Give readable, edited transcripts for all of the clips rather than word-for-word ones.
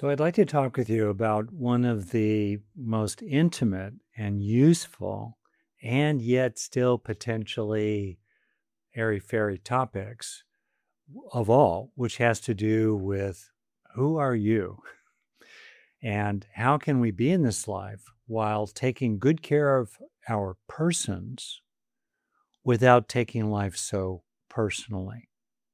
So, I'd like to talk with you about one of the most intimate and useful, and yet still potentially airy fairy topics of all, which has to do with who are you and how can we be in this life while taking good care of our persons without taking life so personally.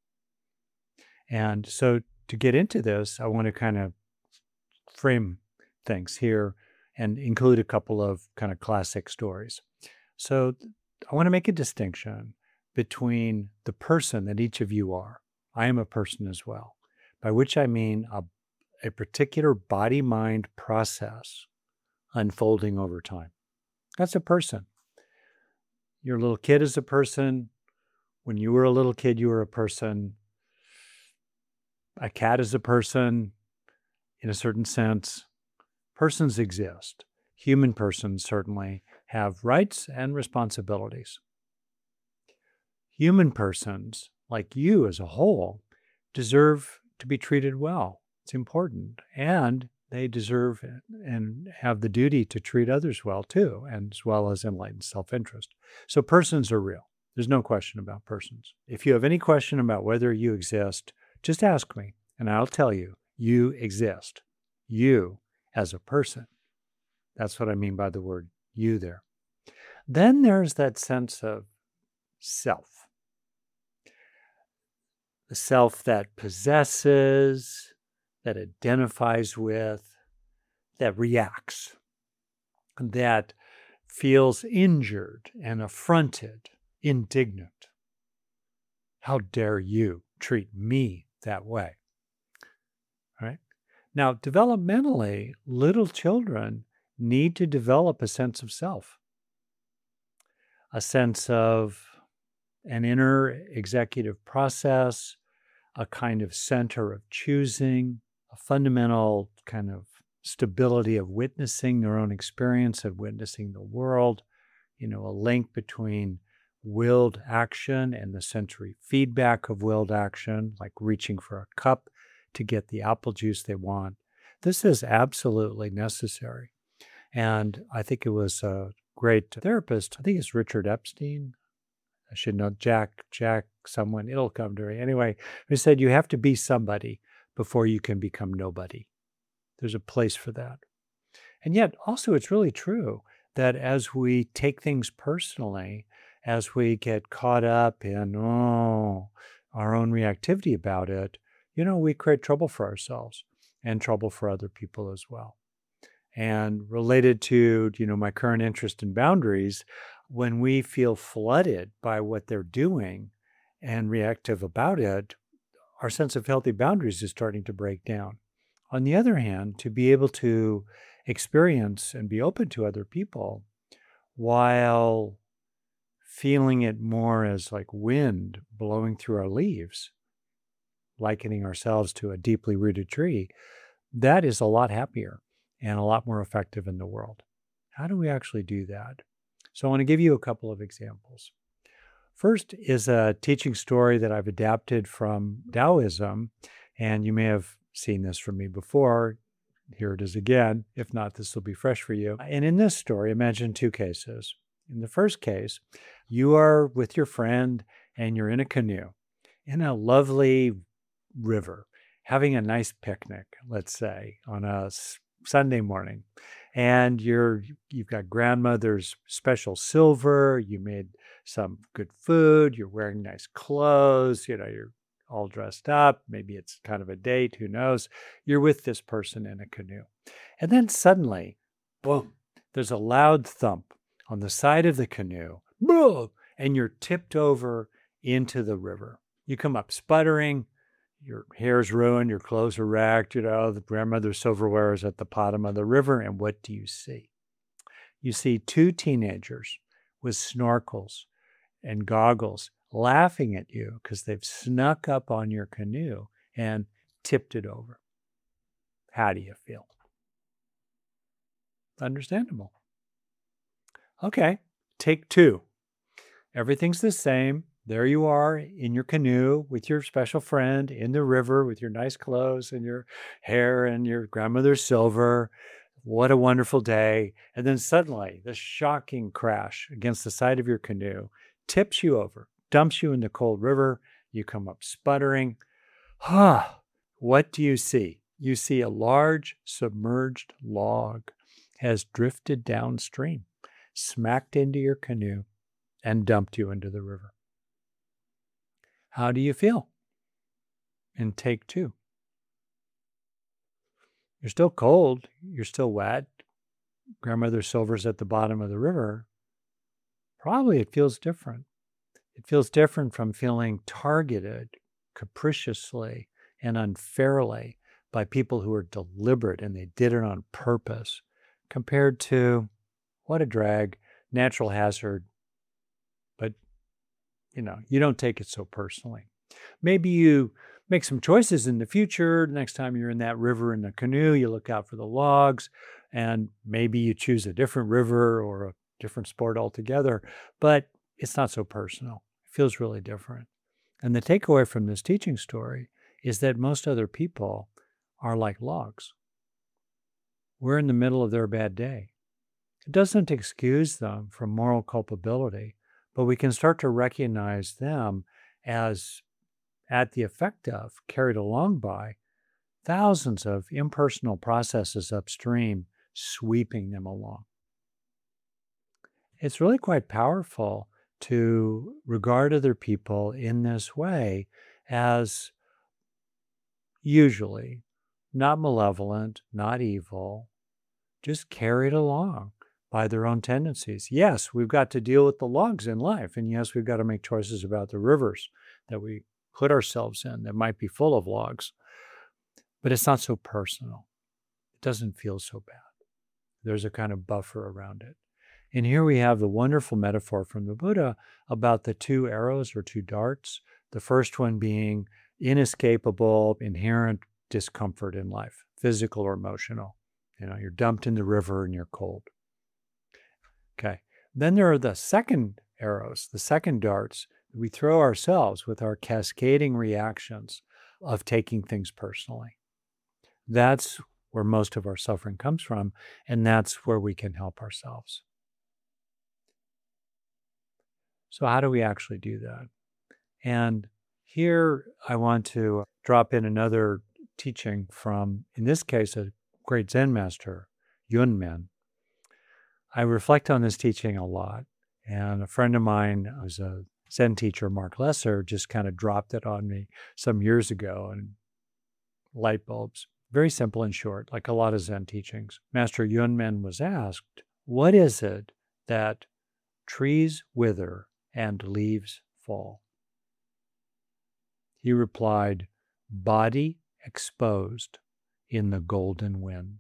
And so, to get into this, I want to kind of frame things here and include a couple of kind of classic stories. So I want to make a distinction between the person that each of you are. I am a person as well, by which I mean a particular body mind process unfolding over time. That's a person. Your little kid is a person. When you were a little kid, you were a person. A cat is a person. In a certain sense, persons exist. Human persons certainly have rights and responsibilities. Human persons, like you as a whole, deserve to be treated well. It's important. And they deserve and have the duty to treat others well too, and as well as enlightened self-interest. So persons are real. There's no question about persons. If you have any question about whether you exist, just ask me, and I'll tell you. You exist. You as a person. That's what I mean by the word you there. Then there's that sense of self. The self that possesses, that identifies with, that reacts, that feels injured and affronted, indignant. How dare you treat me that way? Right? Now, developmentally, little children need to develop a sense of self, a sense of an inner executive process, a kind of center of choosing, a fundamental kind of stability of witnessing their own experience and witnessing the world, a link between willed action and the sensory feedback of willed action, like reaching for a cup to get the apple juice they want. This is absolutely necessary. And I think it was a great therapist. I think it's Richard Epstein. I should know Jack, someone, it'll come to me. Anyway, he said, you have to be somebody before you can become nobody. There's a place for that. And yet also it's really true that as we take things personally, as we get caught up in, our own reactivity about it, we create trouble for ourselves and trouble for other people as well. And related to, my current interest in boundaries, when we feel flooded by what they're doing and reactive about it, our sense of healthy boundaries is starting to break down. On the other hand, to be able to experience and be open to other people while feeling it more as like wind blowing through our leaves, likening ourselves to a deeply rooted tree, that is a lot happier and a lot more effective in the world. How do we actually do that? So I want to give you a couple of examples. First is a teaching story that I've adapted from Taoism, and you may have seen this from me before. Here it is again. If not, this will be fresh for you. And in this story, imagine two cases. In the first case, you are with your friend and you're in a canoe in a lovely river, having a nice picnic, let's say, on a Sunday morning. And you've got grandmother's special silver, you made some good food, you're wearing nice clothes, you're all dressed up, maybe it's kind of a date, who knows. You're with this person in a canoe. And then suddenly, boom, there's a loud thump on the side of the canoe, boom, and you're tipped over into the river. You come up sputtering, your hair's ruined, your clothes are wrecked, the grandmother's silverware is at the bottom of the river, and what do you see? You see two teenagers with snorkels and goggles laughing at you because they've snuck up on your canoe and tipped it over. How do you feel? Understandable. Okay, take two. Everything's the same. There you are in your canoe with your special friend in the river with your nice clothes and your hair and your grandmother's silver. What a wonderful day. And then suddenly, the shocking crash against the side of your canoe tips you over, dumps you in the cold river. You come up sputtering. What do you see? You see a large submerged log has drifted downstream, smacked into your canoe, and dumped you into the river. How do you feel? In take two. You're still cold. You're still wet. Grandmother Silver's at the bottom of the river. Probably it feels different. It feels different from feeling targeted capriciously and unfairly by people who are deliberate and they did it on purpose, compared to what a drag, natural hazard, but you don't take it so personally. Maybe you make some choices in the future. Next time you're in that river in the canoe, you look out for the logs, and maybe you choose a different river or a different sport altogether, but it's not so personal. It feels really different. And the takeaway from this teaching story is that most other people are like logs. We're in the middle of their bad day. It doesn't excuse them from moral culpability, but we can start to recognize them as at the effect of, carried along by, thousands of impersonal processes upstream sweeping them along. It's really quite powerful to regard other people in this way as usually not malevolent, not evil, just carried along by their own tendencies. Yes, we've got to deal with the logs in life, and yes, we've got to make choices about the rivers that we put ourselves in that might be full of logs, but it's not so personal. It doesn't feel so bad. There's a kind of buffer around it. And here we have the wonderful metaphor from the Buddha about the two arrows or two darts, the first one being inescapable, inherent discomfort in life, physical or emotional. You're dumped in the river and you're cold. Okay. Then there are the second arrows, the second darts. We throw ourselves with our cascading reactions of taking things personally. That's where most of our suffering comes from, and that's where we can help ourselves. So how do we actually do that? And here I want to drop in another teaching from, in this case, a great Zen master, Yunmen. I reflect on this teaching a lot, and a friend of mine who's a Zen teacher, Mark Lesser, just kind of dropped it on me some years ago, and light bulbs. Very simple and short, like a lot of Zen teachings. Master Yunmen was asked, what is it that trees wither and leaves fall? He replied, body exposed in the golden wind.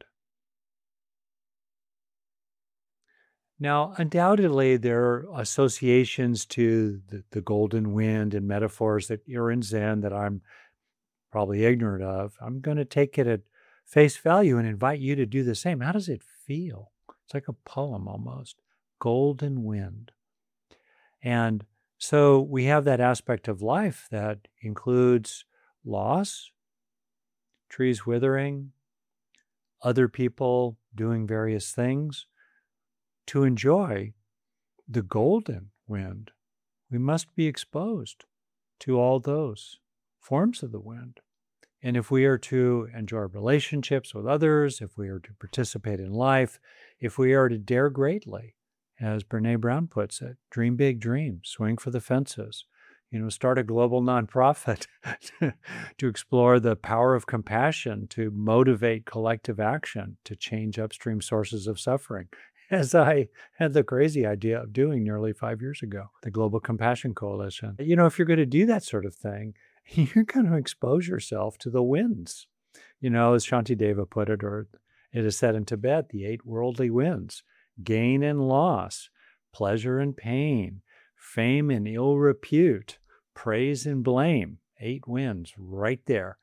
Now, undoubtedly, there are associations to the golden wind and metaphors that are in Zen that I'm probably ignorant of. I'm going to take it at face value and invite you to do the same. How does it feel? It's like a poem almost. Golden wind. And so we have that aspect of life that includes loss, trees withering, other people doing various things. To enjoy the golden wind, we must be exposed to all those forms of the wind. And if we are to enjoy relationships with others, if we are to participate in life, if we are to dare greatly, as Brene Brown puts it, dream big dreams, swing for the fences, start a global nonprofit to explore the power of compassion, to motivate collective action, to change upstream sources of suffering, as I had the crazy idea of doing nearly 5 years ago, the Global Compassion Coalition. If you're going to do that sort of thing, you're going to expose yourself to the winds. As Shantideva put it, or it is said in Tibet, the 8 worldly winds, gain and loss, pleasure and pain, fame and ill repute, praise and blame. 8 winds right there.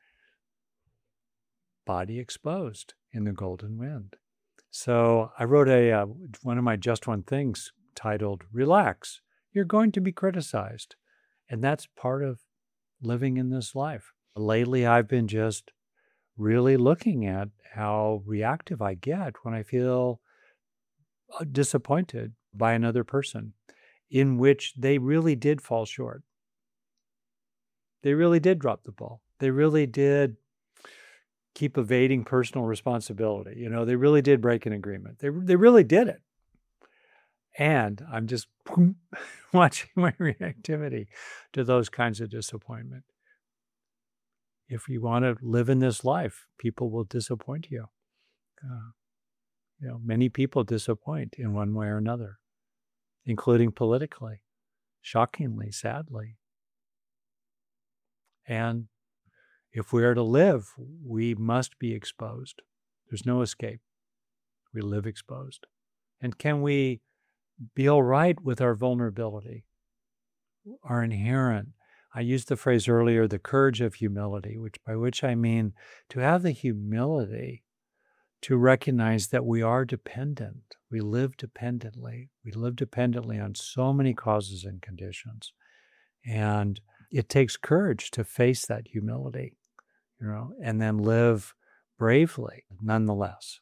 Body exposed in the golden wind. So I wrote one of my Just One Things titled, Relax, You're Going to Be Criticized. And that's part of living in this life. Lately, I've been just really looking at how reactive I get when I feel disappointed by another person in which they really did fall short. They really did drop the ball. They really did keep evading personal responsibility. They really did break an agreement. They really did it. And I'm just watching my reactivity to those kinds of disappointment. If you want to live in this life, people will disappoint you. Many people disappoint in one way or another, including politically, shockingly, sadly. And if we are to live, we must be exposed. There's no escape. We live exposed. And can we be all right with our vulnerability, our inherent, I used the phrase earlier, the courage of humility, by which I mean to have the humility to recognize that we are dependent. We live dependently. We live dependently on so many causes and conditions. And it takes courage to face that humility, and then live bravely nonetheless.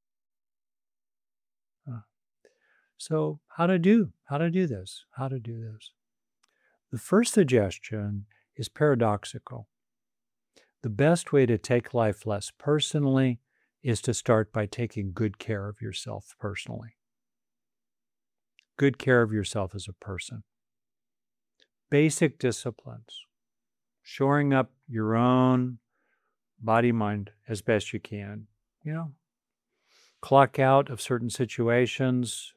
So how to do this? How to do this? The first suggestion is paradoxical. The best way to take life less personally is to start by taking good care of yourself personally. Good care of yourself as a person. Basic disciplines. Shoring up your own body, mind as best you can. Clock out of certain situations.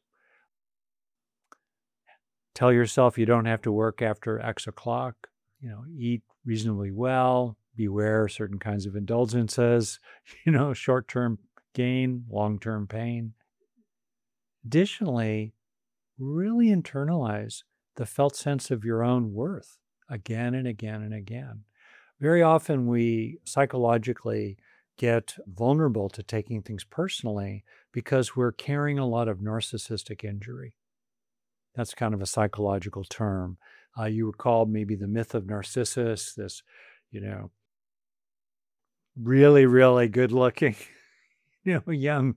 Tell yourself you don't have to work after X o'clock. Eat reasonably well. Beware certain kinds of indulgences. Short-term gain, long-term pain. Additionally, really internalize the felt sense of your own worth again and again and again. Very often we psychologically get vulnerable to taking things personally because we're carrying a lot of narcissistic injury. That's kind of a psychological term. You recall maybe the myth of Narcissus, this, really, really good-looking, young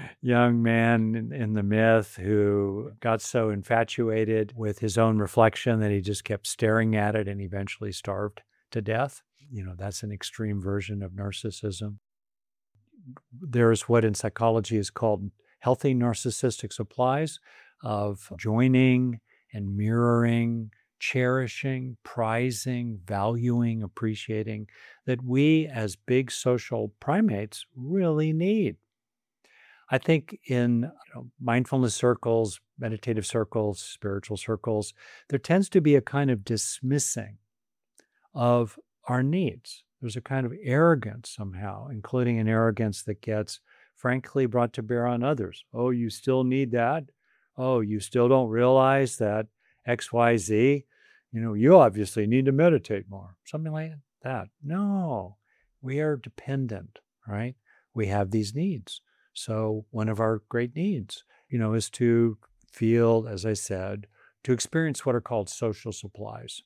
man in the myth who got so infatuated with his own reflection that he just kept staring at it and eventually starved to death. That's an extreme version of narcissism. There's what in psychology is called healthy narcissistic supplies of joining and mirroring, cherishing, prizing, valuing, appreciating that we as big social primates really need. I think in mindfulness circles, meditative circles, spiritual circles, there tends to be a kind of dismissing of our needs. There's a kind of arrogance somehow, including an arrogance that gets, frankly, brought to bear on others. Oh, you still need that? Oh, you still don't realize that XYZ? You obviously need to meditate more. Something like that. No, we are dependent, right? We have these needs. So one of our great needs, is to feel, as I said, to experience what are called social supplies,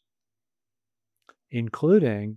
including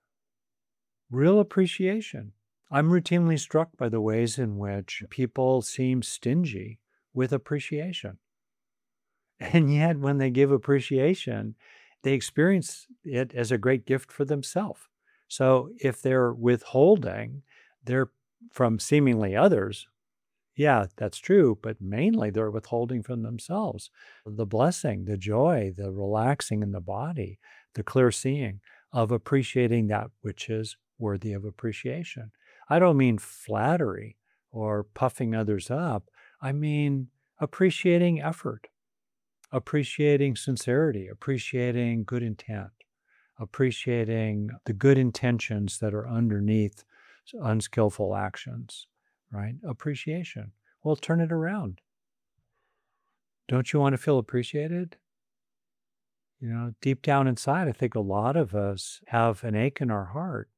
real appreciation. I'm routinely struck by the ways in which people seem stingy with appreciation. And yet when they give appreciation, they experience it as a great gift for themselves. So if they're withholding, they're from seemingly others. Yeah, that's true, but mainly they're withholding from themselves. The blessing, the joy, the relaxing in the body, the clear seeing of appreciating that which is worthy of appreciation. I don't mean flattery or puffing others up. I mean appreciating effort, appreciating sincerity, appreciating good intent, appreciating the good intentions that are underneath unskillful actions, right? Appreciation. Well, turn it around. Don't you want to feel appreciated? Deep down inside, I think a lot of us have an ache in our heart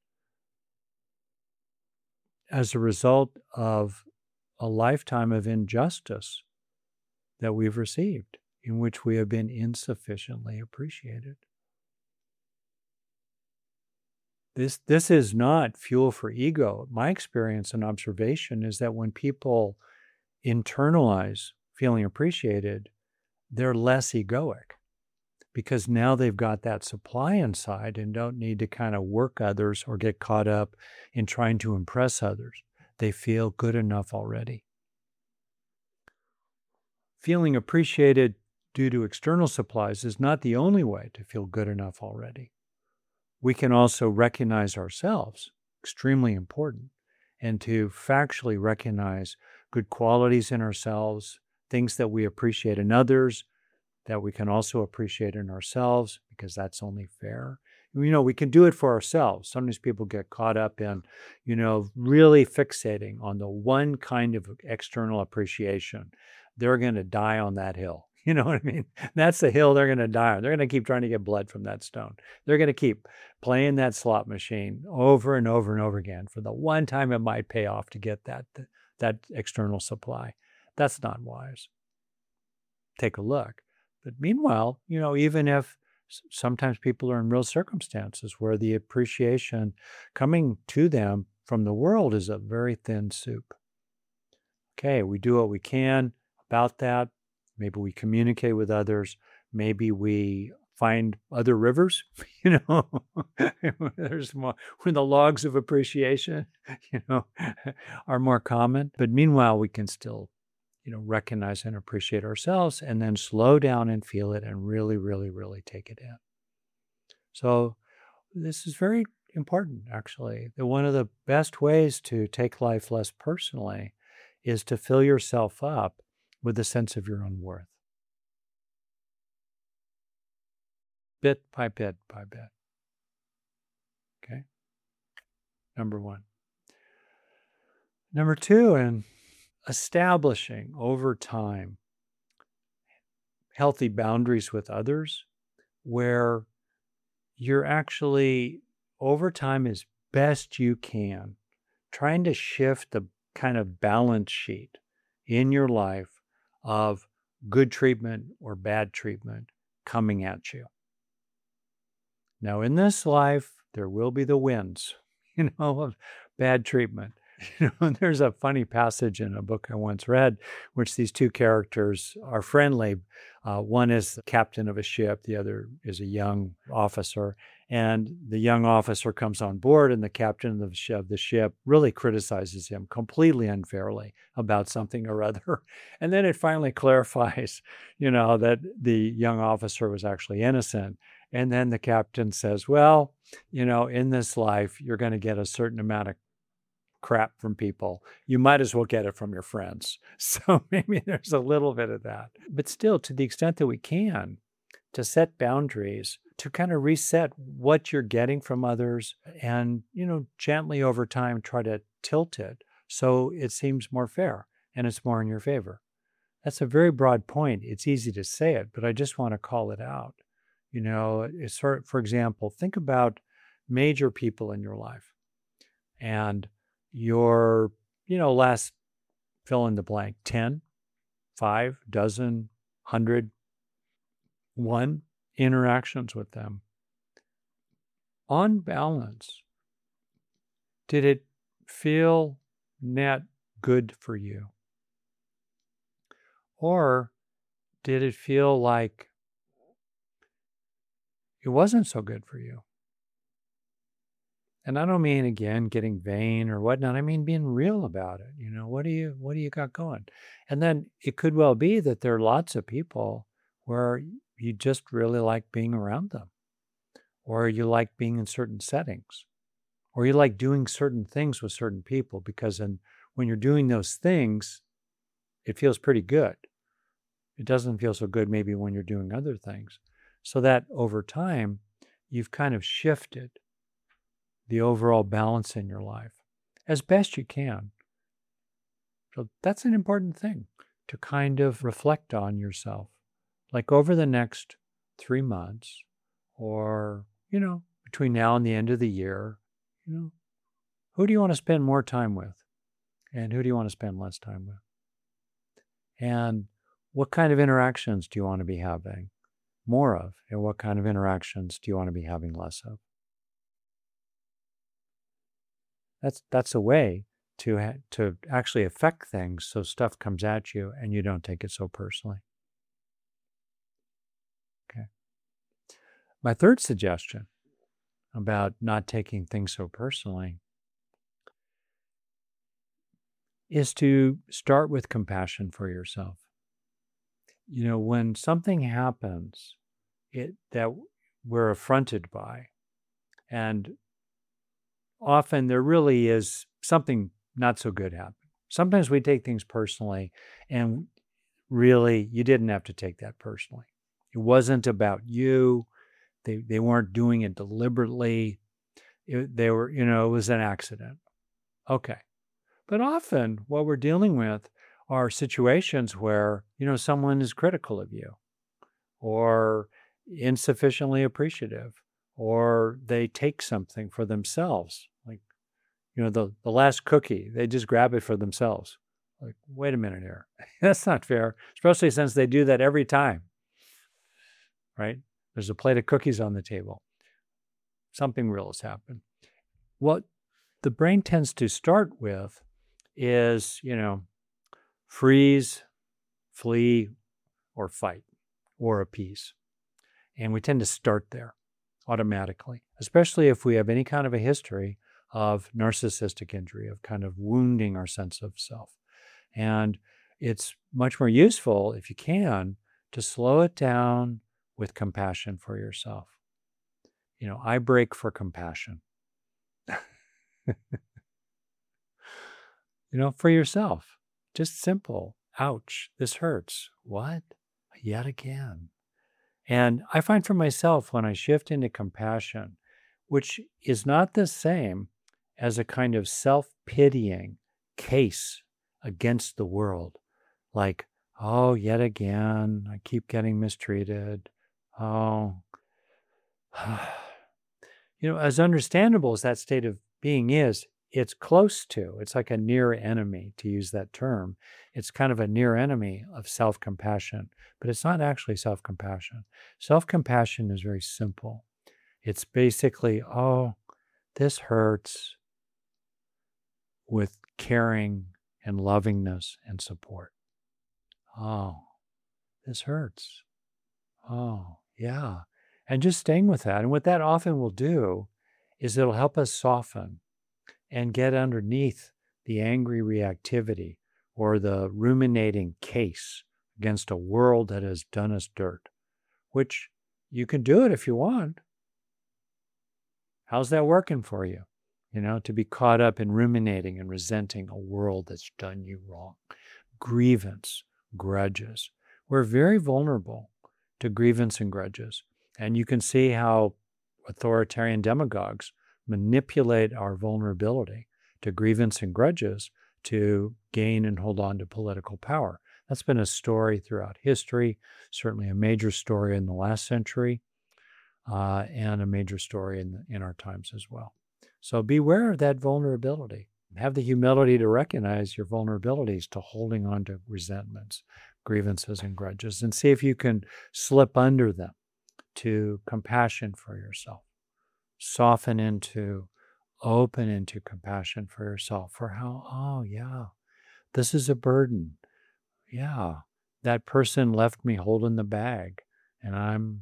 as a result of a lifetime of injustice that we've received, in which we have been insufficiently appreciated. This is not fuel for ego. My experience and observation is that when people internalize feeling appreciated, they're less egoic because now they've got that supply inside and don't need to kind of work others or get caught up in trying to impress others. They feel good enough already. Feeling appreciated due to external supplies is not the only way to feel good enough already. We can also recognize ourselves, extremely important, and to factually recognize good qualities in ourselves, things that we appreciate in others, that we can also appreciate in ourselves, because that's only fair. We can do it for ourselves. Sometimes people get caught up in, really fixating on the one kind of external appreciation. They're going to die on that hill. You know what I mean? That's the hill they're going to die on. They're going to keep trying to get blood from that stone. They're going to keep playing that slot machine over and over and over again for the one time it might pay off to get that external supply. That's not wise. Take a look. But meanwhile, even if sometimes people are in real circumstances where the appreciation coming to them from the world is a very thin soup. Okay, we do what we can about that. Maybe we communicate with others. Maybe we find other rivers, there's more when the logs of appreciation, are more common. But meanwhile, we can still, recognize and appreciate ourselves and then slow down and feel it and really, really, really take it in. So this is very important, actually. That one of the best ways to take life less personally is to fill yourself up with a sense of your own worth. Bit by bit by bit. Okay? Number one. Number two, and establishing over time healthy boundaries with others where you're actually, over time as best you can, trying to shift the kind of balance sheet in your life of good treatment or bad treatment coming at you. Now, in this life, there will be the wins, of bad treatment. There's a funny passage in a book I once read, which these two characters are friendly. One is the captain of a ship, the other is a young officer. And the young officer comes on board, and the captain of the ship really criticizes him completely unfairly about something or other. And then it finally clarifies, that the young officer was actually innocent. And then the captain says, well, in this life, you're going to get a certain amount of crap from people. You might as well get it from your friends. So maybe there's a little bit of that. But still, to the extent that we can, to set boundaries, to kind of reset what you're getting from others and, gently over time try to tilt it so it seems more fair and it's more in your favor. That's a very broad point. It's easy to say it, but I just want to call it out. It's for example, think about major people in your life and your, last fill in the blank, 10, 5, dozen, 100, 1 interactions with them. On balance, did it feel net good for you? Or did it feel like it wasn't so good for you? And I don't mean, again, getting vain or whatnot. I mean being real about it. What do you got going? And then it could well be that there are lots of people where you just really like being around them, or you like being in certain settings, or you like doing certain things with certain people because when you're doing those things, it feels pretty good. It doesn't feel so good maybe when you're doing other things. So that over time, you've kind of shifted the overall balance in your life as best you can. So that's an important thing to kind of reflect on yourself. Like over the next 3 months or, between now and the end of the year, who do you want to spend more time with? And who do you want to spend less time with? And what kind of interactions do you want to be having more of? And what kind of interactions do you want to be having less of? That's a way to actually affect things so stuff comes at you and you don't take it so personally. Okay. My third suggestion about not taking things so personally is to start with compassion for yourself. When something happens that we're affronted by, and often there really is something not so good happen. Sometimes we take things personally, and really, you didn't have to take that personally. It wasn't about you. They weren't doing it deliberately. It was an accident. Okay. But often what we're dealing with are situations where, someone is critical of you or insufficiently appreciative, or they take something for themselves. Like, the last cookie, they just grab it for themselves. Like, wait a minute here. That's not fair, especially since they do that every time, right? There's a plate of cookies on the table. Something real has happened. What the brain tends to start with is, freeze, flee, or fight, or appease. And we tend to start there automatically, especially if we have any kind of a history of narcissistic injury, of kind of wounding our sense of self. And it's much more useful, if you can, to slow it down with compassion for yourself. I break for compassion. For yourself. Just simple. Ouch, this hurts. What? Yet again. And I find for myself, when I shift into compassion, which is not the same as a kind of self-pitying case against the world, like, oh, yet again, I keep getting mistreated. Oh, as understandable as that state of being is, it's close to, it's like a near enemy, to use that term. It's kind of a near enemy of self-compassion, but it's not actually self-compassion. Self-compassion is very simple. It's basically, oh, this hurts, with caring and lovingness and support. Oh, this hurts. Oh, yeah. And just staying with that. And what that often will do is it'll help us soften and get underneath the angry reactivity or the ruminating case against a world that has done us dirt, which you can do it if you want. How's that working for you? To be caught up in ruminating and resenting a world that's done you wrong. Grievance, grudges. We're very vulnerable to grievance and grudges. And you can see how authoritarian demagogues manipulate our vulnerability to grievance and grudges to gain and hold on to political power. That's been a story throughout history, certainly a major story in the last century, and a major story in our times as well. So beware of that vulnerability. Have the humility to recognize your vulnerabilities to holding on to resentments, grievances, and grudges, and see if you can slip under them to compassion for yourself. Soften into, open into compassion for yourself for how, oh yeah, this is a burden. Yeah, that person left me holding the bag and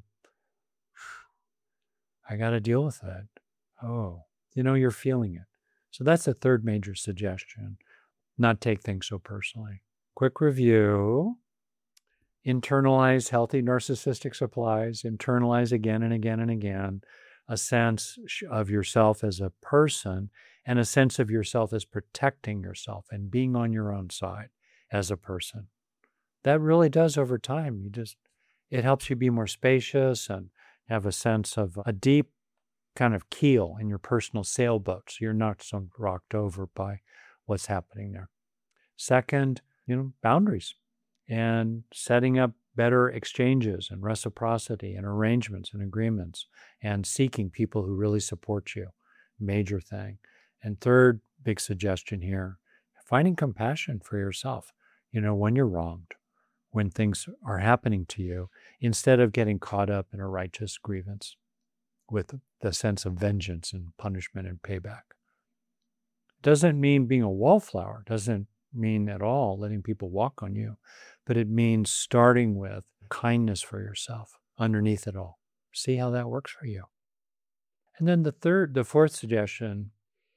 I got to deal with that. Oh, you're feeling it. So that's the third major suggestion. Not take things so personally. Quick review. Internalize healthy narcissistic supplies. Internalize again and again and again a sense of yourself as a person and a sense of yourself as protecting yourself and being on your own side as a person. That really does over time. It helps you be more spacious and have a sense of a deep kind of keel in your personal sailboat, so you're not so rocked over by what's happening there. Second, boundaries and setting up better exchanges and reciprocity and arrangements and agreements and seeking people who really support you. Major thing. And third big suggestion here, finding compassion for yourself, when you're wronged, when things are happening to you, instead of getting caught up in a righteous grievance with the sense of vengeance and punishment and payback. Doesn't mean being a wallflower, doesn't mean at all letting people walk on you, but it means starting with kindness for yourself underneath it all. See how that works for you. And then the fourth suggestion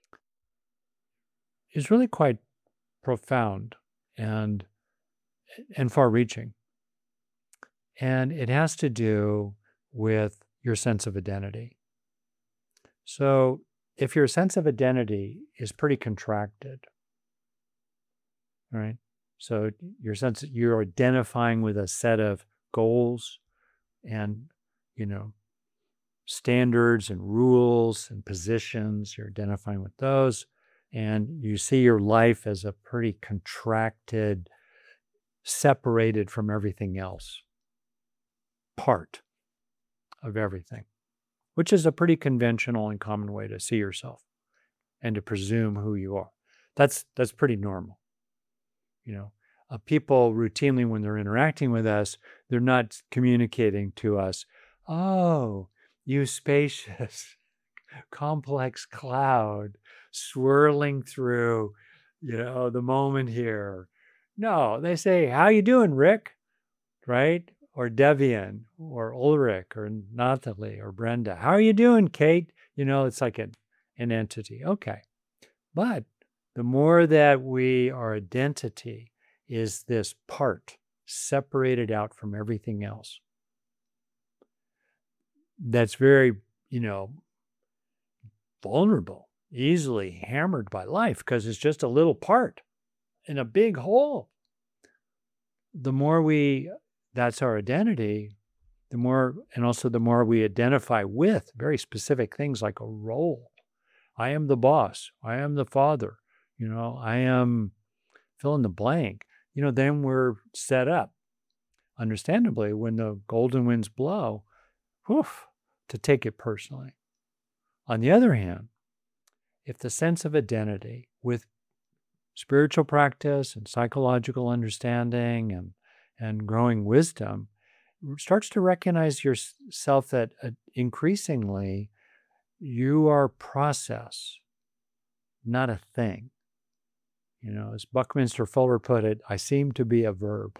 is really quite profound and far-reaching. And it has to do with your sense of identity. So if your sense of identity is pretty contracted, right? So your sense that you're identifying with a set of goals and, standards and rules and positions, you're identifying with those, and you see your life as a pretty contracted, separated from everything else part of everything, which is a pretty conventional and common way to see yourself and to presume who you are. That's pretty normal. People routinely, when they're interacting with us, they're not communicating to us, oh, you spacious, complex cloud swirling through, the moment here. No, they say, how you doing, Rick? Right? Or Devian, or Ulrich, or Nathalie, or Brenda. How are you doing, Kate? It's like an entity. Okay. But the more that our identity is this part separated out from everything else, that's very, vulnerable, easily hammered by life because it's just a little part in a big whole. The more that's our identity, the more we identify with very specific things like a role. I am the boss. I am the father. I am fill in the blank. Then we're set up, understandably, when the golden winds blow, to take it personally. On the other hand, if the sense of identity with spiritual practice and psychological understanding and growing wisdom starts to recognize yourself that increasingly you are process, not a thing. As Buckminster Fuller put it, I seem to be a verb.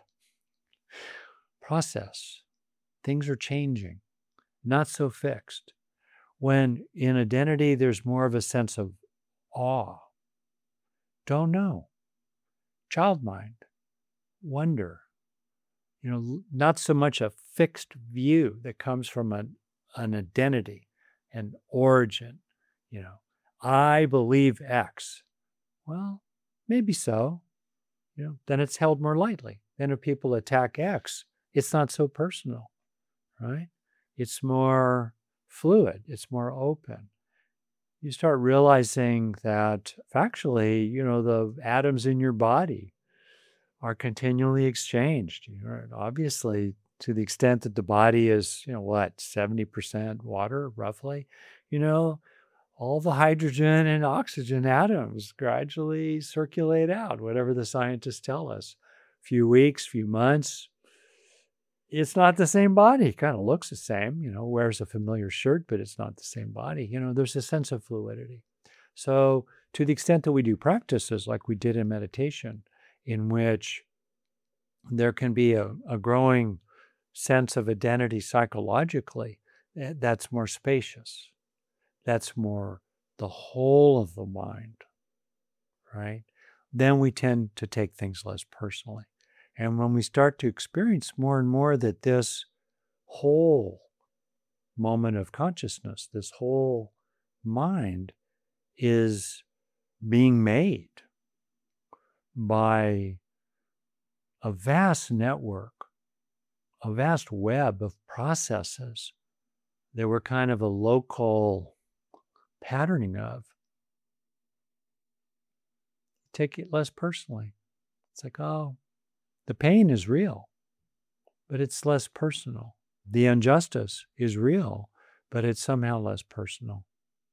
Process. Things are changing, not so fixed. When in identity, there's more of a sense of awe, don't know, child mind, wonder, not so much a fixed view that comes from an identity, an origin. I believe X. Well, maybe so. Then it's held more lightly. Then if people attack X, it's not so personal, right? It's more fluid. It's more open. You start realizing that factually, the atoms in your body are continually exchanged. Obviously, to the extent that the body is, 70% water, roughly, all the hydrogen and oxygen atoms gradually circulate out, whatever the scientists tell us. Few weeks, few months. It's not the same body. It kind of looks the same, wears a familiar shirt, but it's not the same body. There's a sense of fluidity. So to the extent that we do practices like we did in meditation, in which there can be a growing sense of identity psychologically, that's more spacious. That's more the whole of the mind, right? Then we tend to take things less personally. And when we start to experience more and more that this whole moment of consciousness, this whole mind is being made by a vast network, a vast web of processes that we're kind of a local patterning of, take it less personally. It's like, oh, the pain is real, but it's less personal. The injustice is real, but it's somehow less personal.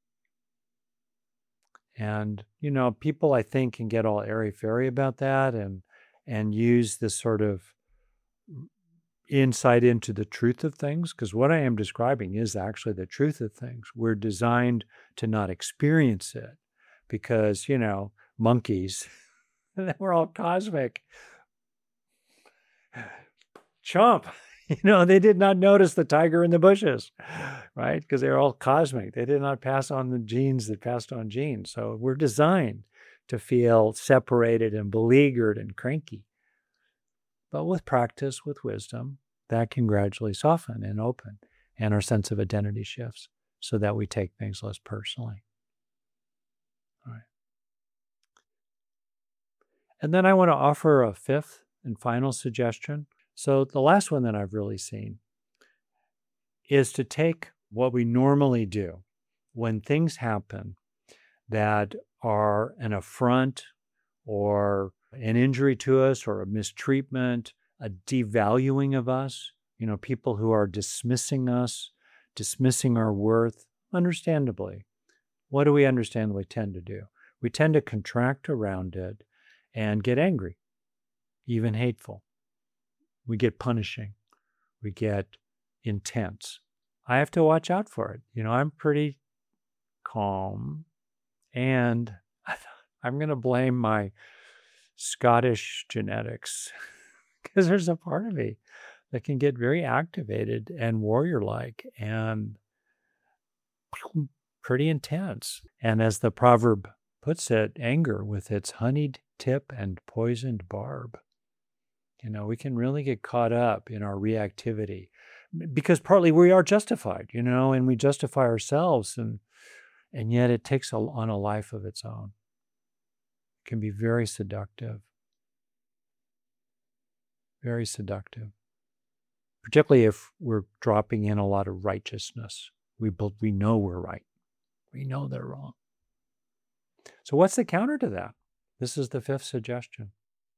And, people, I think, can get all airy-fairy about that and use this sort of insight into the truth of things, because what I am describing is actually the truth of things. We're designed to not experience it, because, monkeys, they were all cosmic. Chomp, they did not notice the tiger in the bushes, right? Because they're all cosmic. They did not pass on the genes that passed on genes. So we're designed to feel separated and beleaguered and cranky. But with practice, with wisdom, that can gradually soften and open, and our sense of identity shifts so that we take things less personally. All right. And then I want to offer a fifth and final suggestion. So the last one that I've really seen is to take what we normally do when things happen that are an affront or an injury to us or a mistreatment, a devaluing of us, people who are dismissing us, dismissing our worth, understandably. What do we understandably tend to do? We tend to contract around it and get angry, even hateful. We get punishing. We get intense. I have to watch out for it. I'm pretty calm, and I'm going to blame my Scottish genetics because there's a part of me that can get very activated and warrior-like and pretty intense. And as the proverb puts it, anger with its honeyed tip and poisoned barb. We can really get caught up in our reactivity because partly we are justified, and we justify ourselves, and yet it takes on a life of its own. It can be very seductive. Very seductive. Particularly if we're dropping in a lot of righteousness. We know we're right. We know they're wrong. So what's the counter to that? This is the fifth suggestion.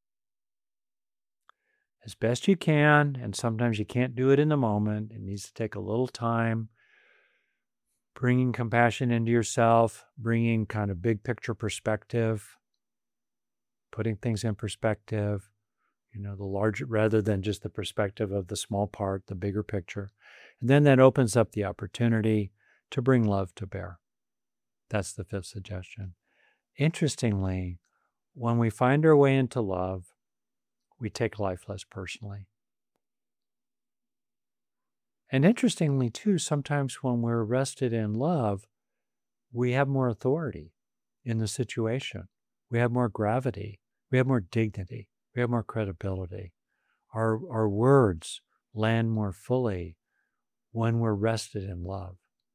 As best you can, and sometimes you can't do it in the moment. It needs to take a little time. Bringing compassion into yourself, bringing kind of big picture perspective, putting things in perspective, the larger, rather than just the perspective of the small part, the bigger picture. And then that opens up the opportunity to bring love to bear. That's the fifth suggestion. Interestingly, when we find our way into love, we take life less personally. And interestingly, too, sometimes when we're rested in love, we have more authority in the situation. We have more gravity. We have more dignity. We have more credibility. Our words land more fully when we're rested in love.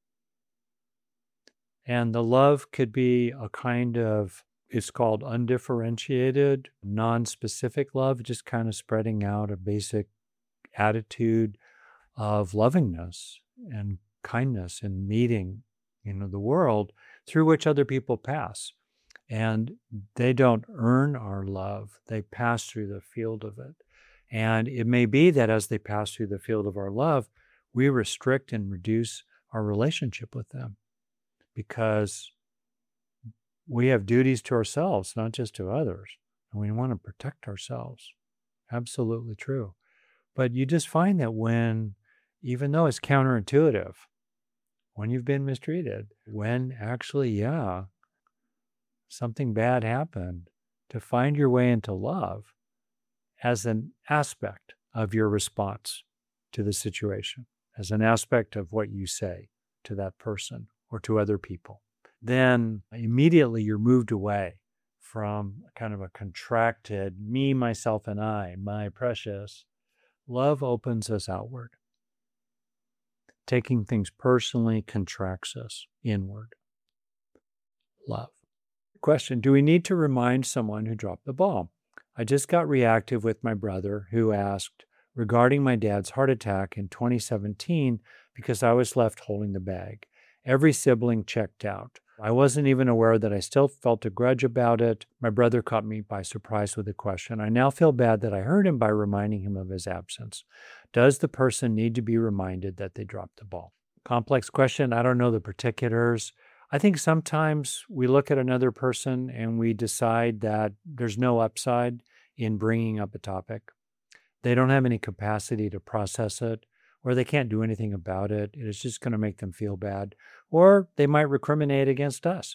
And the love could be a kind of, it's called undifferentiated, non-specific love, just kind of spreading out a basic attitude of lovingness and kindness and meeting, the world through which other people pass. And they don't earn our love. They pass through the field of it. And it may be that as they pass through the field of our love, we restrict and reduce our relationship with them because we have duties to ourselves, not just to others. And we want to protect ourselves. Absolutely true. But you just find that even though it's counterintuitive, when you've been mistreated, when actually, something bad happened, to find your way into love as an aspect of your response to the situation, as an aspect of what you say to that person or to other people, then immediately you're moved away from kind of a contracted me, myself, and I, my precious. Love opens us outward. Taking things personally contracts us inward. Love. Question, do we need to remind someone who dropped the ball? I just got reactive with my brother who asked regarding my dad's heart attack in 2017 because I was left holding the bag. Every sibling checked out. I wasn't even aware that I still felt a grudge about it. My brother caught me by surprise with a question. I now feel bad that I hurt him by reminding him of his absence. Does the person need to be reminded that they dropped the ball? Complex question. I don't know the particulars. I think sometimes we look at another person and we decide that there's no upside in bringing up a topic. They don't have any capacity to process it, or they can't do anything about it. It's just going to make them feel bad. Or they might recriminate against us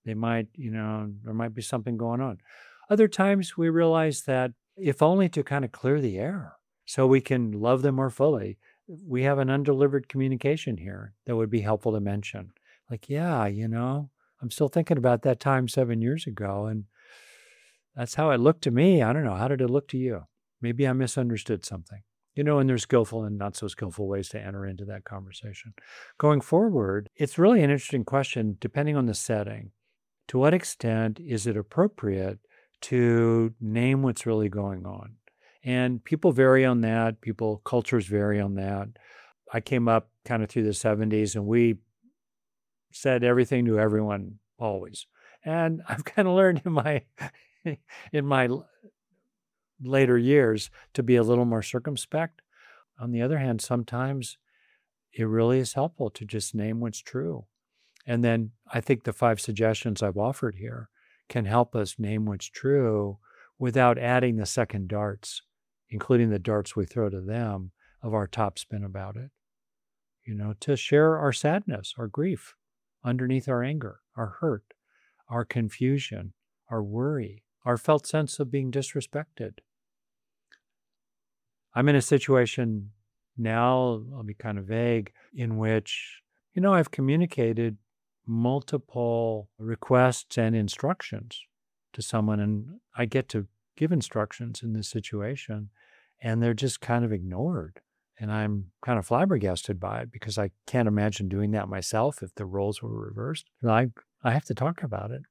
They might, there might be something going on. Other times we realize that if only to kind of clear the air so we can love them more fully, we have an undelivered communication here that would be helpful to mention. Like, yeah, I'm still thinking about that time 7 years ago, and that's how it looked to me. I don't know. How did it look to you? Maybe I misunderstood something. And there's skillful and not so skillful ways to enter into that conversation. Going forward, it's really an interesting question, depending on the setting. To what extent is it appropriate to name what's really going on? And people vary on that. Cultures vary on that. I came up kind of through the 70s, and we said everything to everyone always. And I've kind of learned in my later years to be a little more circumspect. On the other hand, sometimes it really is helpful to just name what's true. And then I think the 5 suggestions I've offered here can help us name what's true without adding the second darts, including the darts we throw to them of our top spin about it. To share our sadness, our grief underneath our anger, our hurt, our confusion, our worry, our felt sense of being disrespected. I'm in a situation now, I'll be kind of vague, in which, I've communicated multiple requests and instructions to someone, and I get to give instructions in this situation, and they're just kind of ignored. And I'm kind of flabbergasted by it because I can't imagine doing that myself if the roles were reversed. I have to talk about it.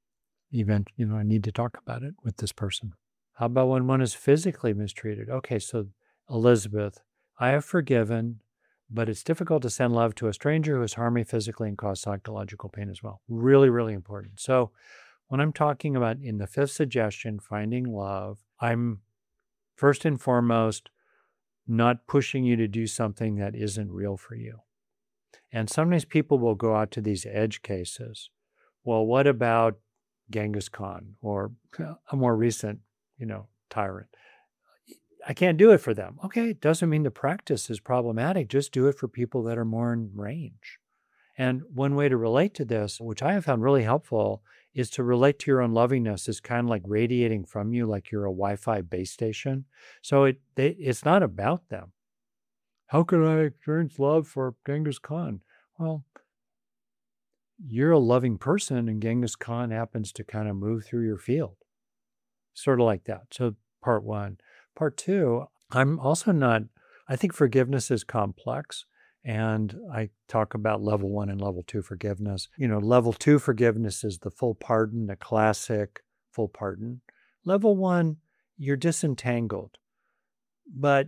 I need to talk about it with this person. How about when one is physically mistreated? Okay, so Elizabeth, I have forgiven, but it's difficult to send love to a stranger who has harmed me physically and caused psychological pain as well. Really, really important. So when I'm talking about in the 5th suggestion, finding love, I'm first and foremost not pushing you to do something that isn't real for you. And sometimes people will go out to these edge cases. Well, what about Genghis Khan or a more recent, tyrant? I can't do it for them. Okay, it doesn't mean the practice is problematic. Just do it for people that are more in range. And one way to relate to this, which I have found really helpful, is to relate to your own lovingness as kind of like radiating from you, like you're a Wi-Fi base station. So it's not about them. How can I experience love for Genghis Khan? Well, you're a loving person, and Genghis Khan happens to kind of move through your field. Sort of like that. So part 1. Part 2, I'm also not, I think forgiveness is complex. And I talk about level 1 and level 2 forgiveness. Level 2 forgiveness is the full pardon, the classic full pardon. Level 1, you're disentangled, but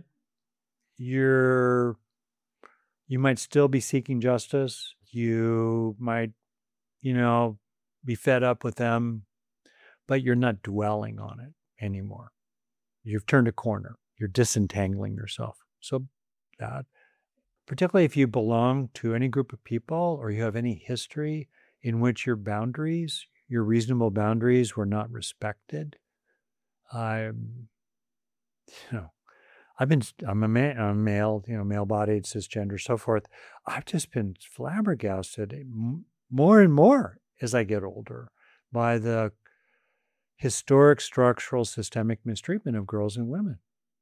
you might still be seeking justice. You might, be fed up with them, but you're not dwelling on it anymore. You've turned a corner. You're disentangling yourself. So that, particularly if you belong to any group of people or you have any history in which your reasonable boundaries were not respected. I'm a male, male-bodied, cisgender, so forth. I've just been flabbergasted more and more as I get older by the historic, structural, systemic mistreatment of girls and women.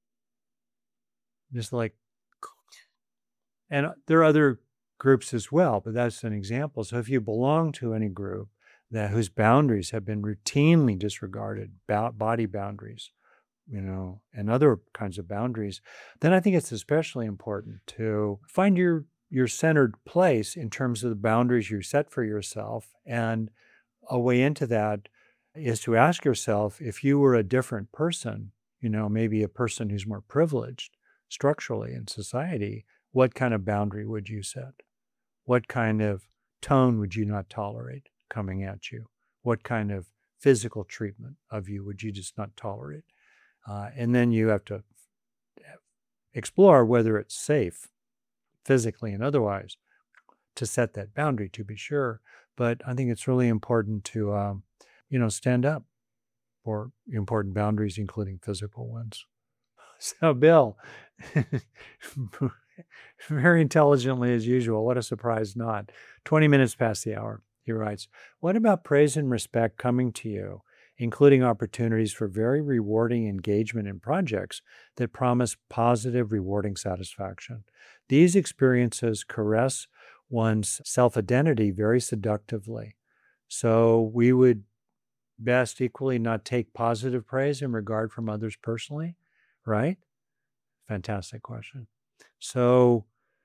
Just like, and there are other groups as well, but that's an example. So if you belong to any group whose boundaries have been routinely disregarded, body boundaries, and other kinds of boundaries, then I think it's especially important to find your centered place in terms of the boundaries you set for yourself. And a way into that is to ask yourself, if you were a different person, maybe a person who's more privileged structurally in society, what kind of boundary would you set? What kind of tone would you not tolerate coming at you? What kind of physical treatment of you would you just not tolerate? And then you have to explore whether it's safe, physically and otherwise, to set that boundary, to be sure. But I think it's really important to, stand up for important boundaries, including physical ones. So, Bill, very intelligently as usual. What a surprise, not. 20 minutes past the hour. He writes, what about praise and respect coming to you, including opportunities for very rewarding engagement in projects that promise positive, rewarding satisfaction? These experiences caress one's self-identity very seductively. So we would best equally not take positive praise and regard from others personally, right? Fantastic question. So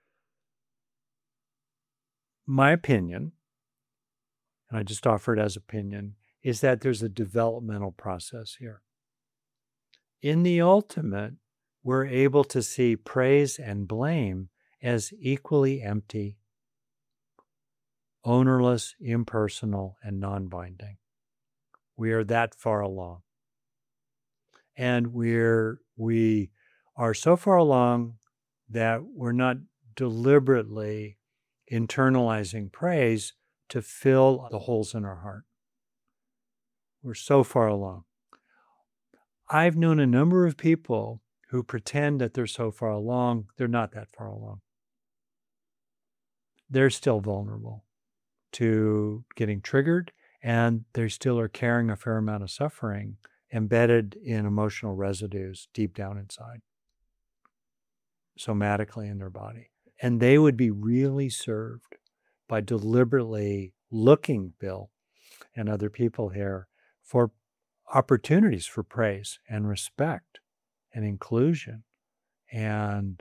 my opinion, and I just offer it as opinion, is that there's a developmental process here. In the ultimate, we're able to see praise and blame as equally empty, ownerless, impersonal, and non-binding. We are that far along. And we are so far along that we're not deliberately internalizing praise to fill the holes in our heart. We're so far along. I've known a number of people who pretend that they're so far along. They're not that far along. They're still vulnerable to getting triggered, and they still are carrying a fair amount of suffering embedded in emotional residues deep down inside, somatically in their body. And they would be really served by deliberately looking, Bill, and other people here, for opportunities for praise and respect and inclusion and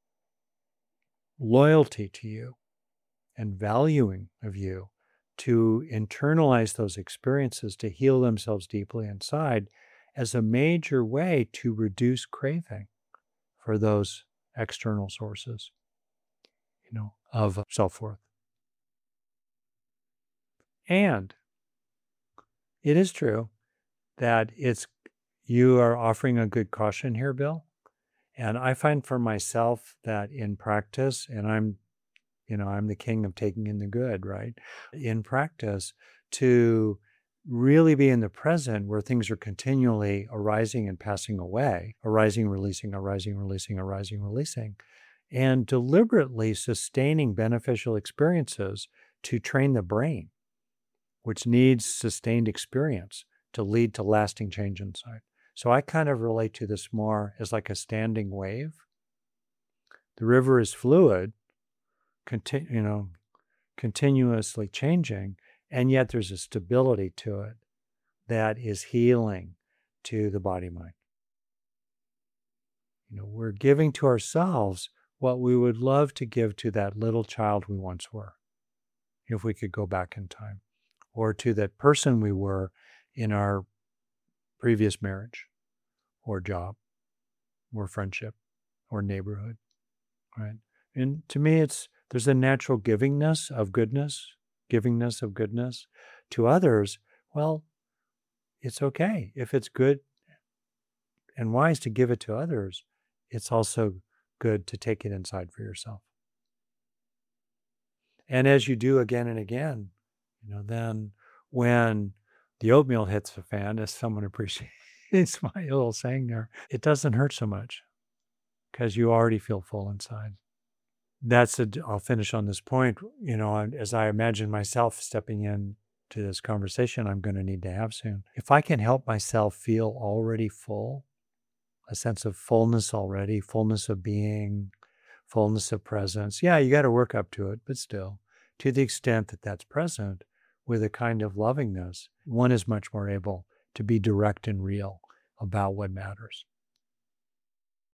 loyalty to you and valuing of you, to internalize those experiences, to heal themselves deeply inside as a major way to reduce craving for those external sources, of self-worth. And it is true that you are offering a good caution here, Bill. And I find for myself that in practice, and I'm the king of taking in the good, right? In practice, to really be in the present where things are continually arising and passing away, arising, releasing, arising, releasing, arising, releasing, and deliberately sustaining beneficial experiences to train the brain, which needs sustained experience to lead to lasting change inside. So I kind of relate to this more as like a standing wave. The river is fluid, continuously changing, and yet there's a stability to it that is healing to the body-mind. We're giving to ourselves what we would love to give to that little child we once were, if we could go back in time, or to that person we were in our previous marriage or job or friendship or neighborhood, right? And to me, there's a natural givingness of goodness to others. Well, it's okay. If it's good and wise to give it to others, it's also good to take it inside for yourself. And as you do again and again, then when the oatmeal hits the fan, as someone appreciates my little saying there, it doesn't hurt so much because you already feel full inside. I'll finish on this point, as I imagine myself stepping in to this conversation I'm going to need to have soon. If I can help myself feel already full, a sense of fullness already, fullness of being, fullness of presence. Yeah, you got to work up to it, but still, to the extent that that's present with a kind of lovingness, one is much more able to be direct and real about what matters.